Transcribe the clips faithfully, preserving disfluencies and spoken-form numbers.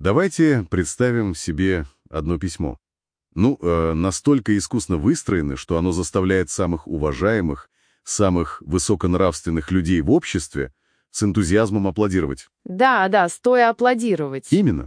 Давайте представим себе одно письмо. Ну, э, настолько искусно выстроено, что оно заставляет самых уважаемых, самых высоконравственных людей в обществе с энтузиазмом аплодировать. Да, да, стоя аплодировать. Именно.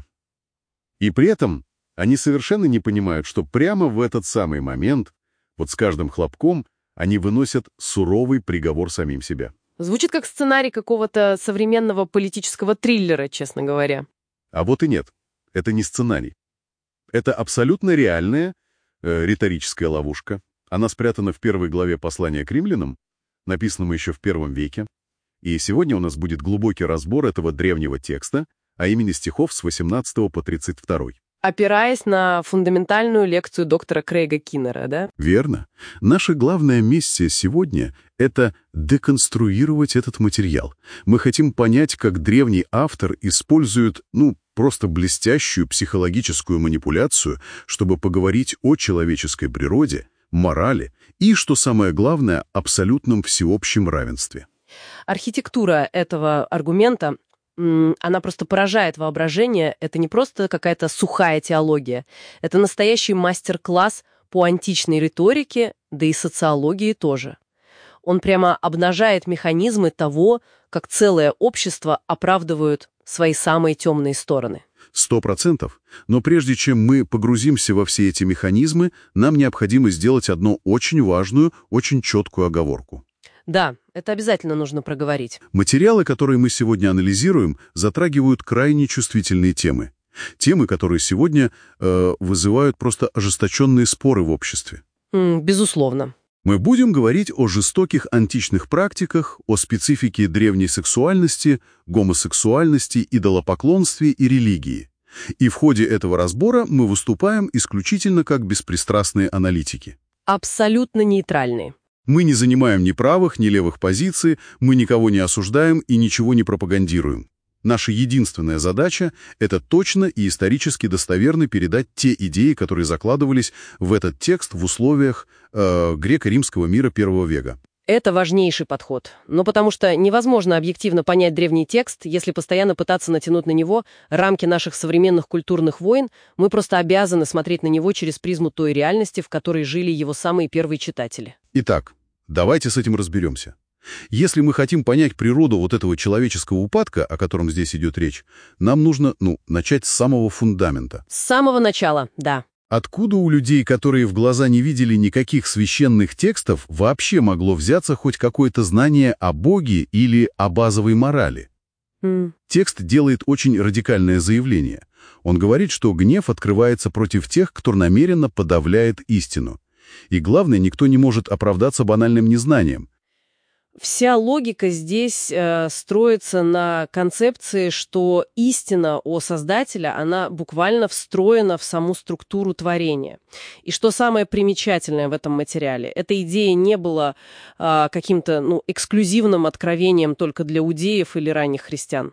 И при этом они совершенно не понимают, что прямо в этот самый момент, вот с каждым хлопком, они выносят суровый приговор самим себе. Звучит как сценарий какого-то современного политического триллера, честно говоря. А вот и нет. Это не сценарий. Это абсолютно реальная э, риторическая ловушка. Она спрятана в первой главе послания к римлянам, написанном еще в первом веке. И сегодня у нас будет глубокий разбор этого древнего текста, а именно стихов с восемнадцатого по тридцать второй. Опираясь на фундаментальную лекцию доктора Крейга Киннера, да? Верно. Наша главная миссия сегодня — это деконструировать этот материал. Мы хотим понять, как древний автор использует, ну, просто блестящую психологическую манипуляцию, чтобы поговорить о человеческой природе, морали и, что самое главное, абсолютном всеобщем равенстве. Архитектура этого аргумента, м, она просто поражает воображение. Это не просто какая-то сухая теология. Это настоящий мастер-класс по античной риторике, да и социологии тоже. Он прямо обнажает механизмы того, как целое общество оправдывают свои самые темные стороны. Сто процентов. Но прежде чем мы погрузимся во все эти механизмы, нам необходимо сделать одну очень важную, очень четкую оговорку. Да, это обязательно нужно проговорить. Материалы, которые мы сегодня анализируем, затрагивают крайне чувствительные темы. Темы, которые сегодня э, вызывают просто ожесточенные споры в обществе. М, безусловно. Мы будем говорить о жестоких античных практиках, о специфике древней сексуальности, гомосексуальности, идолопоклонстве и религии. И в ходе этого разбора мы выступаем исключительно как беспристрастные аналитики. Абсолютно нейтральные. Мы не занимаем ни правых, ни левых позиций, мы никого не осуждаем и ничего не пропагандируем. Наша единственная задача — это точно и исторически достоверно передать те идеи, которые закладывались в этот текст в условиях э, греко-римского мира первого века. Это важнейший подход. Но потому что невозможно объективно понять древний текст, если постоянно пытаться натянуть на него рамки наших современных культурных войн, мы просто обязаны смотреть на него через призму той реальности, в которой жили его самые первые читатели. Итак, давайте с этим разберемся. Если мы хотим понять природу вот этого человеческого упадка, о котором здесь идет речь, нам нужно, ну, начать с самого фундамента. С самого начала, да. Откуда у людей, которые в глаза не видели никаких священных текстов, вообще могло взяться хоть какое-то знание о Боге или о базовой морали? Mm. Текст делает очень радикальное заявление. Он говорит, что гнев открывается против тех, кто намеренно подавляет истину. И главное, никто не может оправдаться банальным незнанием. Вся логика здесь э, строится на концепции, что истина о Создателе, она буквально встроена в саму структуру творения. И что самое примечательное в этом материале, эта идея не была э, каким-то ну, эксклюзивным откровением только для иудеев или ранних христиан.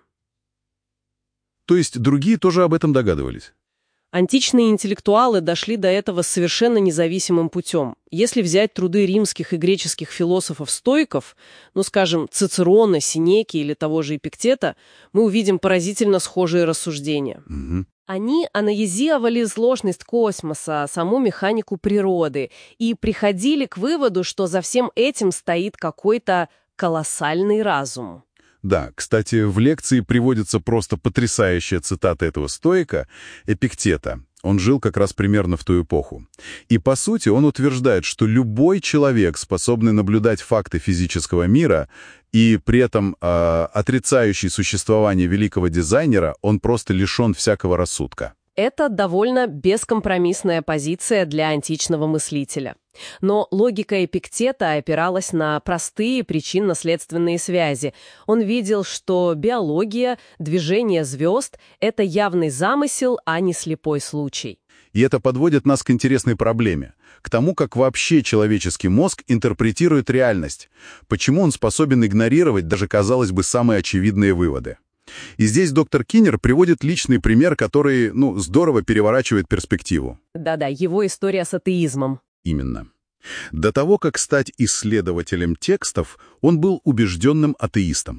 То есть другие тоже об этом догадывались? Античные интеллектуалы дошли до этого совершенно независимым путем. Если взять труды римских и греческих философов-стоиков, ну, скажем, Цицерона, Сенеки или того же Эпиктета, мы увидим поразительно схожие рассуждения. Угу. Они анализировали сложность космоса, саму механику природы и приходили к выводу, что за всем этим стоит какой-то колоссальный разум. Да, кстати, в лекции приводится просто потрясающая цитата этого стоика, Эпиктета. Он жил как раз примерно в ту эпоху. И, по сути, он утверждает, что любой человек, способный наблюдать факты физического мира и при этом э, отрицающий существование великого дизайнера, он просто лишен всякого рассудка. Это довольно бескомпромиссная позиция для античного мыслителя. Но логика Эпиктета опиралась на простые причинно-следственные связи. Он видел, что биология, движение звезд — это явный замысел, а не слепой случай. И это подводит нас к интересной проблеме, к тому, как вообще человеческий мозг интерпретирует реальность, почему он способен игнорировать даже, казалось бы, самые очевидные выводы. И здесь доктор Киннер приводит личный пример, который, ну, здорово переворачивает перспективу. Да-да, его история с атеизмом. Именно. До того, как стать исследователем текстов, он был убежденным атеистом.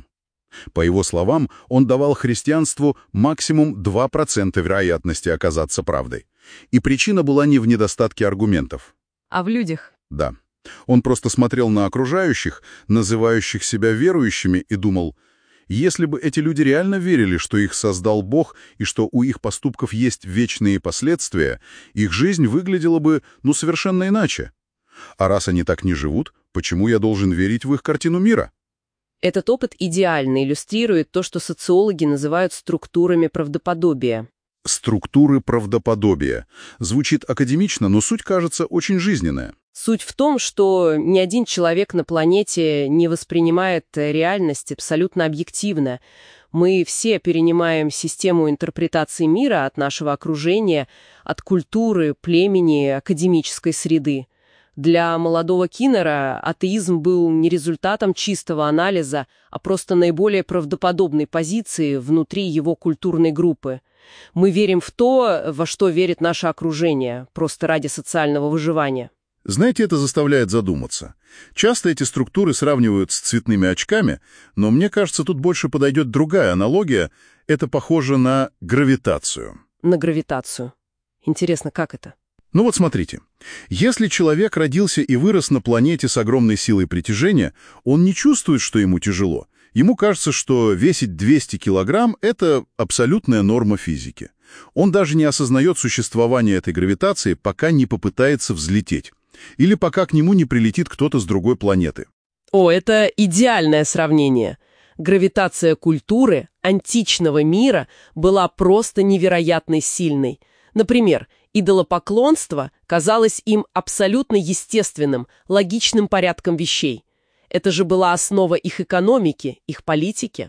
По его словам, он давал христианству максимум два процента вероятности оказаться правдой. И причина была не в недостатке аргументов. А в людях? Да. Он просто смотрел на окружающих, называющих себя верующими, и думал, если бы эти люди реально верили, что их создал Бог и что у их поступков есть вечные последствия, их жизнь выглядела бы, ну, совершенно иначе. А раз они так не живут, почему я должен верить в их картину мира? Этот опыт идеально иллюстрирует то, что социологи называют структурами правдоподобия. Структуры правдоподобия. Звучит академично, но суть, кажется, очень жизненная. Суть в том, что ни один человек на планете не воспринимает реальность абсолютно объективно. Мы все перенимаем систему интерпретации мира от нашего окружения, от культуры, племени, академической среды. Для молодого Киннера атеизм был не результатом чистого анализа, а просто наиболее правдоподобной позиции внутри его культурной группы. Мы верим в то, во что верит наше окружение, просто ради социального выживания. Знаете, это заставляет задуматься. Часто эти структуры сравнивают с цветными очками, но мне кажется, тут больше подойдет другая аналогия. Это похоже на гравитацию. На гравитацию. Интересно, как это? Ну вот смотрите. Если человек родился и вырос на планете с огромной силой притяжения, он не чувствует, что ему тяжело. Ему кажется, что весить двести килограмм — это абсолютная норма физики. Он даже не осознает существование этой гравитации, пока не попытается взлететь. Или пока к нему не прилетит кто-то с другой планеты. О, это идеальное сравнение. Гравитация культуры античного мира была просто невероятно сильной. Например, идолопоклонство казалось им абсолютно естественным, логичным порядком вещей. Это же была основа их экономики, их политики.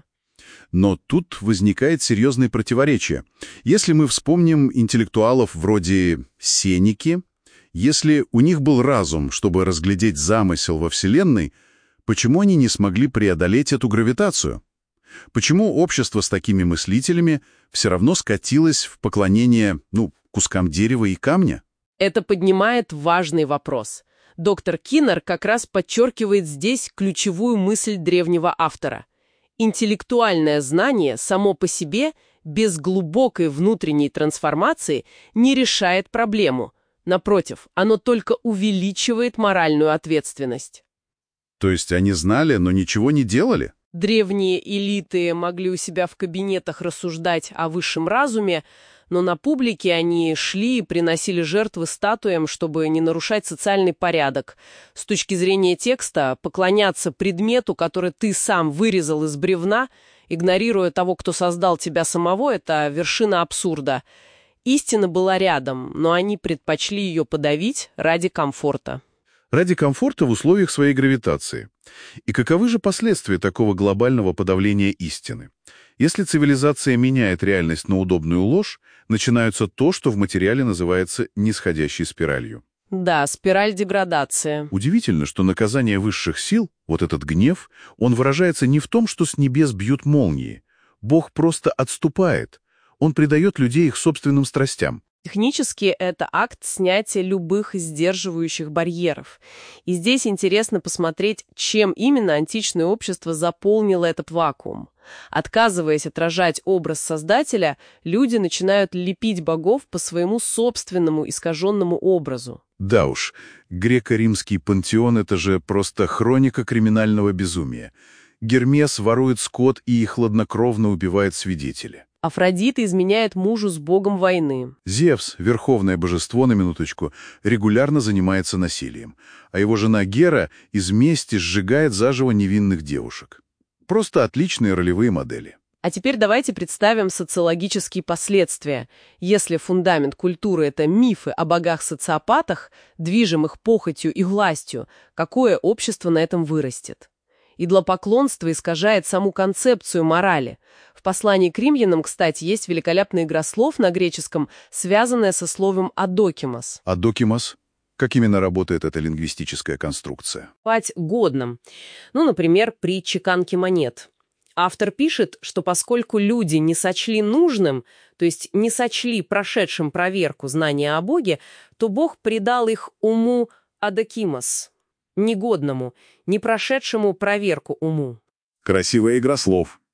Но тут возникает серьезное противоречие. Если мы вспомним интеллектуалов вроде Сенеки, если у них был разум, чтобы разглядеть замысел во Вселенной, почему они не смогли преодолеть эту гравитацию? Почему общество с такими мыслителями все равно скатилось в поклонение, ну, кускам дерева и камня? Это поднимает важный вопрос. Доктор Киннер как раз подчеркивает здесь ключевую мысль древнего автора. Интеллектуальное знание само по себе без глубокой внутренней трансформации не решает проблему. Напротив, оно только увеличивает моральную ответственность. То есть они знали, но ничего не делали? Древние элиты могли у себя в кабинетах рассуждать о высшем разуме, но на публике они шли и приносили жертвы статуям, чтобы не нарушать социальный порядок. С точки зрения текста, поклоняться предмету, который ты сам вырезал из бревна, игнорируя того, кто создал тебя самого, это вершина абсурда. Истина была рядом, но они предпочли ее подавить ради комфорта. Ради комфорта в условиях своей гравитации. И каковы же последствия такого глобального подавления истины? Если цивилизация меняет реальность на удобную ложь, начинается то, что в материале называется нисходящей спиралью. Да, спираль деградации. Удивительно, что наказание высших сил, вот этот гнев, он выражается не в том, что с небес бьют молнии. Бог просто отступает. Он предает людей их собственным страстям. Технически это акт снятия любых сдерживающих барьеров. И здесь интересно посмотреть, чем именно античное общество заполнило этот вакуум. Отказываясь отражать образ Создателя, люди начинают лепить богов по своему собственному искаженному образу. Да уж, греко-римский пантеон — это же просто хроника криминального безумия. Гермес ворует скот и хладнокровно убивает свидетелей. Афродита изменяет мужу с богом войны. Зевс, верховное божество, на минуточку, регулярно занимается насилием, а его жена Гера из мести сжигает заживо невинных девушек. Просто отличные ролевые модели. А теперь давайте представим социологические последствия. Если фундамент культуры — это мифы о богах-социопатах, движимых похотью и властью, какое общество на этом вырастет? Идолопоклонство искажает саму концепцию морали. В послании к римлянам, кстати, есть великолепная игра слов на греческом, связанная со словом «адокимос». Адокимос? Как именно работает эта лингвистическая конструкция? Пать годным. Ну, например, при чеканке монет. Автор пишет, что поскольку люди не сочли нужным, то есть не сочли прошедшим проверку знания о Боге, то Бог придал их уму адокимос, негодному, не прошедшему проверку уму. Красивая игра слов.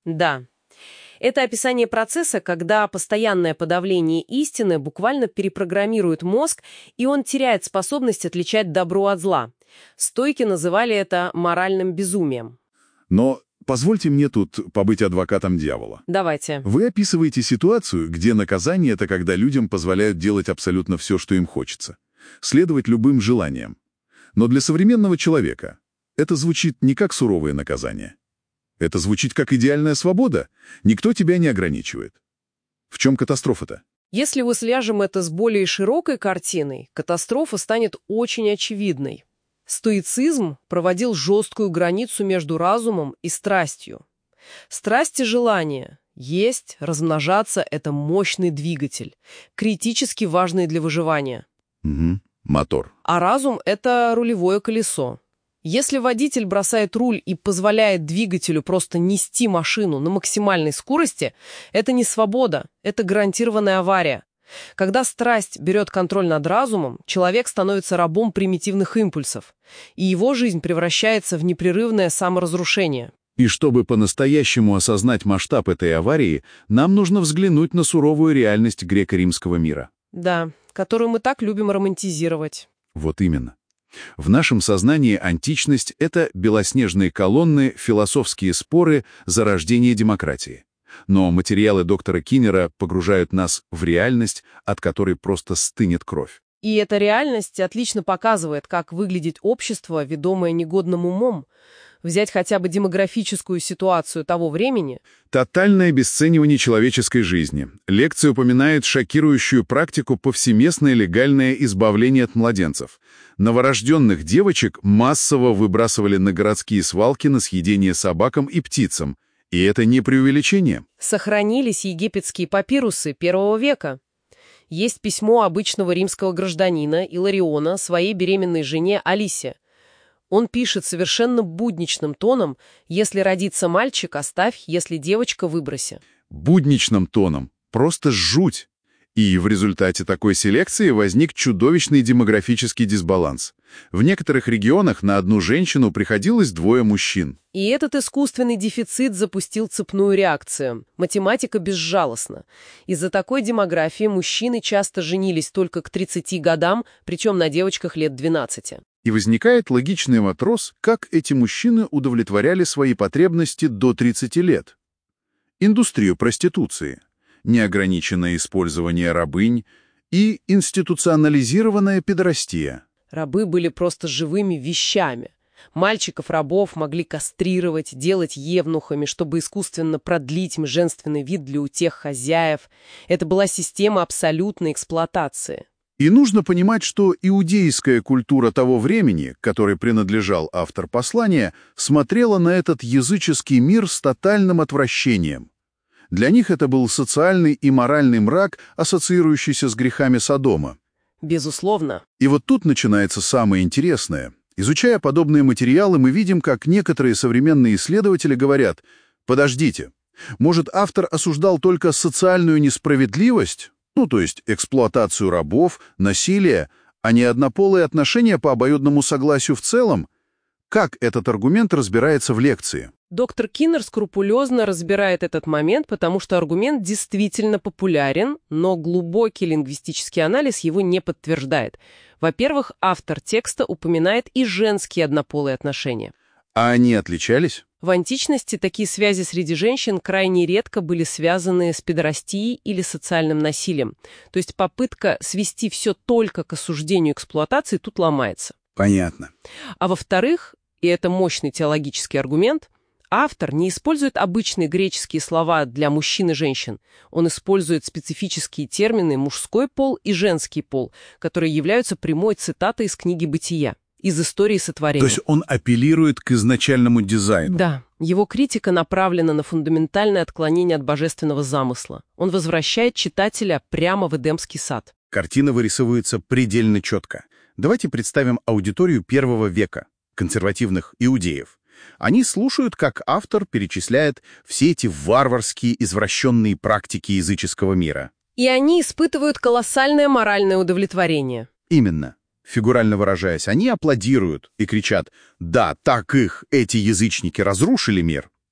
Да. Это описание процесса, когда постоянное подавление истины буквально перепрограммирует мозг, и он теряет способность отличать добро от зла. Стойки называли это моральным безумием. Но позвольте мне тут побыть адвокатом дьявола. Давайте. Вы описываете ситуацию, где наказание — это когда людям позволяют делать абсолютно все, что им хочется, следовать любым желаниям. Но для современного человека это звучит не как суровое наказание. Это звучит как идеальная свобода. Никто тебя не ограничивает. В чем катастрофа-то? Если мы свяжем это с более широкой картиной, катастрофа станет очень очевидной. Стоицизм проводил жесткую границу между разумом и страстью. Страсть и желание. Есть, размножаться — это мощный двигатель, критически важный для выживания. Угу. Мотор. А разум — это рулевое колесо. Если водитель бросает руль и позволяет двигателю просто нести машину на максимальной скорости, это не свобода, это гарантированная авария. Когда страсть берет контроль над разумом, человек становится рабом примитивных импульсов, и его жизнь превращается в непрерывное саморазрушение. И чтобы по-настоящему осознать масштаб этой аварии, нам нужно взглянуть на суровую реальность греко-римского мира. Да, которую мы так любим романтизировать. Вот именно. В нашем сознании античность — это белоснежные колонны, философские споры, зарождение демократии. Но материалы доктора Киннера погружают нас в реальность, от которой просто стынет кровь. И эта реальность отлично показывает, как выглядит общество, ведомое негодным умом. Взять хотя бы демографическую ситуацию того времени. Тотальное обесценивание человеческой жизни. Лекция упоминает шокирующую практику повсеместное легальное избавление от младенцев. Новорожденных девочек массово выбрасывали на городские свалки на съедение собакам и птицам. И это не преувеличение. Сохранились египетские папирусы первого века. Есть письмо обычного римского гражданина Илариона своей беременной жене Алисе. Он пишет совершенно будничным тоном: «Если родится мальчик, оставь, если девочка, выброси». Будничным тоном. Просто жуть. И в результате такой селекции возник чудовищный демографический дисбаланс. В некоторых регионах на одну женщину приходилось двое мужчин. И этот искусственный дефицит запустил цепную реакцию. Математика безжалостна. Из-за такой демографии мужчины часто женились только к тридцати годам, причем на девочках лет двенадцати. И возникает логичный вопрос, как эти мужчины удовлетворяли свои потребности до тридцати лет. Индустрию проституции, неограниченное использование рабынь и институционализированная педерастия. Рабы были просто живыми вещами. Мальчиков-рабов могли кастрировать, делать евнухами, чтобы искусственно продлить им женственный вид для утех хозяев. Это была система абсолютной эксплуатации. И нужно понимать, что иудейская культура того времени, которой принадлежал автор послания, смотрела на этот языческий мир с тотальным отвращением. Для них это был социальный и моральный мрак, ассоциирующийся с грехами Содома. Безусловно. И вот тут начинается самое интересное. Изучая подобные материалы, мы видим, как некоторые современные исследователи говорят: «Подождите, может, автор осуждал только социальную несправедливость?» Ну, то есть эксплуатацию рабов, насилие, а не однополые отношения по обоюдному согласию в целом? Как этот аргумент разбирается в лекции? Доктор Киннер скрупулезно разбирает этот момент, потому что аргумент действительно популярен, но глубокий лингвистический анализ его не подтверждает. Во-первых, автор текста упоминает и женские однополые отношения. А они отличались? В античности такие связи среди женщин крайне редко были связаны с педерастией или социальным насилием. То есть попытка свести все только к осуждению эксплуатации тут ломается. Понятно. А во-вторых, и это мощный теологический аргумент, автор не использует обычные греческие слова для мужчин и женщин. Он использует специфические термины «мужской пол» и «женский пол», которые являются прямой цитатой из книги «Бытия», из истории сотворения. То есть он апеллирует к изначальному дизайну? Да. Его критика направлена на фундаментальное отклонение от божественного замысла. Он возвращает читателя прямо в Эдемский сад. Картина вырисовывается предельно четко. Давайте представим аудиторию первого века, консервативных иудеев. Они слушают, как автор перечисляет все эти варварские, извращенные практики языческого мира. И они испытывают колоссальное моральное удовлетворение. Именно. Фигурально выражаясь, они аплодируют и кричат: «Да, так их, эти язычники, разрушили мир».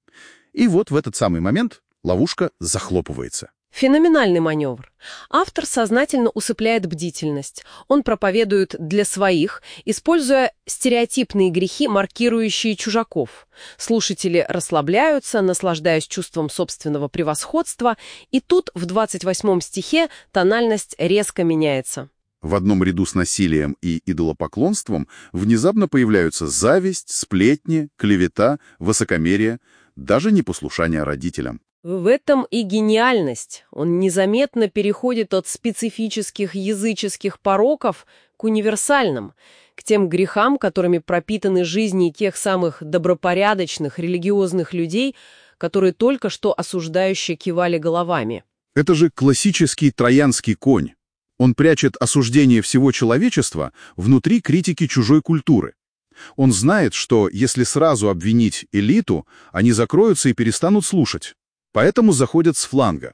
И вот в этот самый момент ловушка захлопывается. Феноменальный маневр. Автор сознательно усыпляет бдительность. Он проповедует для своих, используя стереотипные грехи, маркирующие чужаков. Слушатели расслабляются, наслаждаясь чувством собственного превосходства, и тут в двадцать восьмом стихе тональность резко меняется. В одном ряду с насилием и идолопоклонством внезапно появляются зависть, сплетни, клевета, высокомерие, даже непослушание родителям. В этом и гениальность. Он незаметно переходит от специфических языческих пороков к универсальным, к тем грехам, которыми пропитаны жизни тех самых добропорядочных религиозных людей, которые только что осуждающе кивали головами. Это же классический троянский конь. Он прячет осуждение всего человечества внутри критики чужой культуры. Он знает, что если сразу обвинить элиту, они закроются и перестанут слушать. Поэтому заходят с фланга.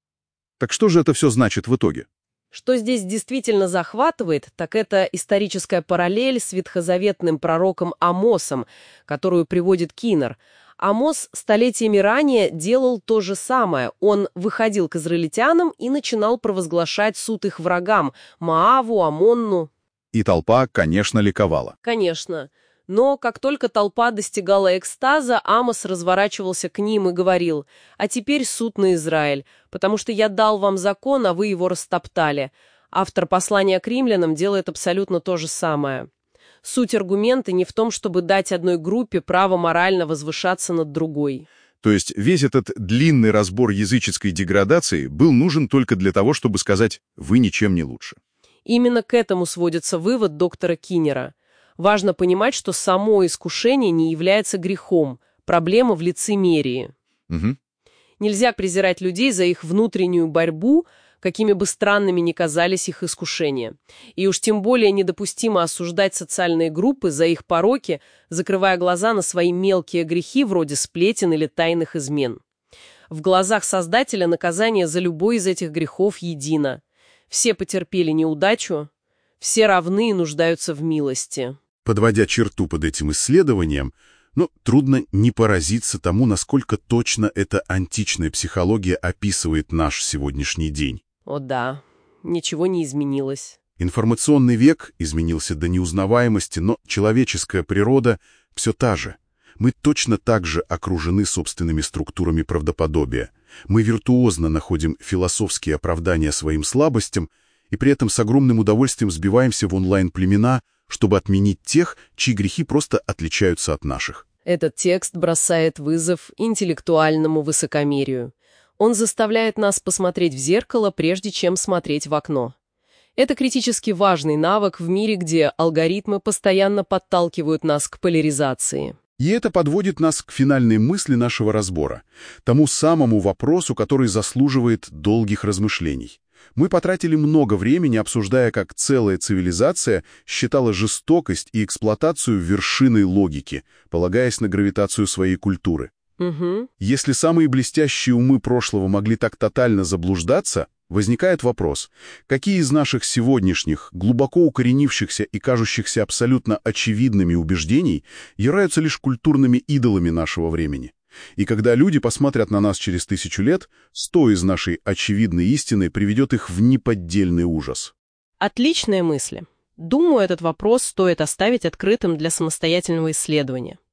Так что же это все значит в итоге? Что здесь действительно захватывает, так это историческая параллель с ветхозаветным пророком Амосом, которую приводит Киннер. Амос столетиями ранее делал то же самое. Он выходил к израильтянам и начинал провозглашать суд их врагам – Моаву, Амонну. И толпа, конечно, ликовала. Конечно. Но как только толпа достигала экстаза, Амос разворачивался к ним и говорил: «А теперь суд на Израиль, потому что я дал вам закон, а вы его растоптали». Автор послания к римлянам делает абсолютно то же самое. Суть аргумента не в том, чтобы дать одной группе право морально возвышаться над другой. То есть весь этот длинный разбор языческой деградации был нужен только для того, чтобы сказать «вы ничем не лучше». Именно к этому сводится вывод доктора Киннера. Важно понимать, что само искушение не является грехом, проблема в лицемерии. Угу. Нельзя презирать людей за их внутреннюю борьбу, какими бы странными ни казались их искушения. И уж тем более недопустимо осуждать социальные группы за их пороки, закрывая глаза на свои мелкие грехи вроде сплетен или тайных измен. В глазах Создателя наказание за любой из этих грехов едино. Все потерпели неудачу, все равны и нуждаются в милости. Подводя черту под этим исследованием, ну, трудно не поразиться тому, насколько точно эта античная психология описывает наш сегодняшний день. О да, ничего не изменилось. Информационный век изменился до неузнаваемости, но человеческая природа все та же. Мы точно так же окружены собственными структурами правдоподобия. Мы виртуозно находим философские оправдания своим слабостям и при этом с огромным удовольствием сбиваемся в онлайн-племена, чтобы отменить тех, чьи грехи просто отличаются от наших. Этот текст бросает вызов интеллектуальному высокомерию. Он заставляет нас посмотреть в зеркало, прежде чем смотреть в окно. Это критически важный навык в мире, где алгоритмы постоянно подталкивают нас к поляризации. И это подводит нас к финальной мысли нашего разбора, тому самому вопросу, который заслуживает долгих размышлений. Мы потратили много времени, обсуждая, как целая цивилизация считала жестокость и эксплуатацию вершиной логики, полагаясь на гравитацию своей культуры. Угу. Если самые блестящие умы прошлого могли так тотально заблуждаться, возникает вопрос, какие из наших сегодняшних, глубоко укоренившихся и кажущихся абсолютно очевидными убеждений являются лишь культурными идолами нашего времени? И когда люди посмотрят на нас через тысячу лет, сто из нашей очевидной истины приведет их в неподдельный ужас. Отличные мысли. Думаю, этот вопрос стоит оставить открытым для самостоятельного исследования.